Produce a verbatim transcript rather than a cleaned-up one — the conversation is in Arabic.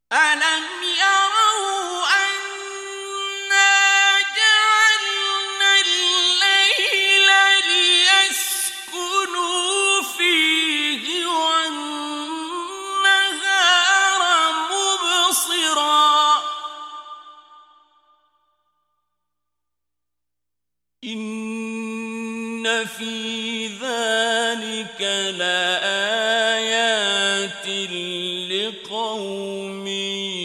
أَلَمْ يَرَوْا أَنَّا جَعَلْنَا اللَّيْلَ لِيَسْكُنُوا فِيهِ وَالنَّهَارَ مُبْصِرًا ۚ إِنَّ فِي ذَلِكَ لَآيَاتٍ لِقَوْمٍ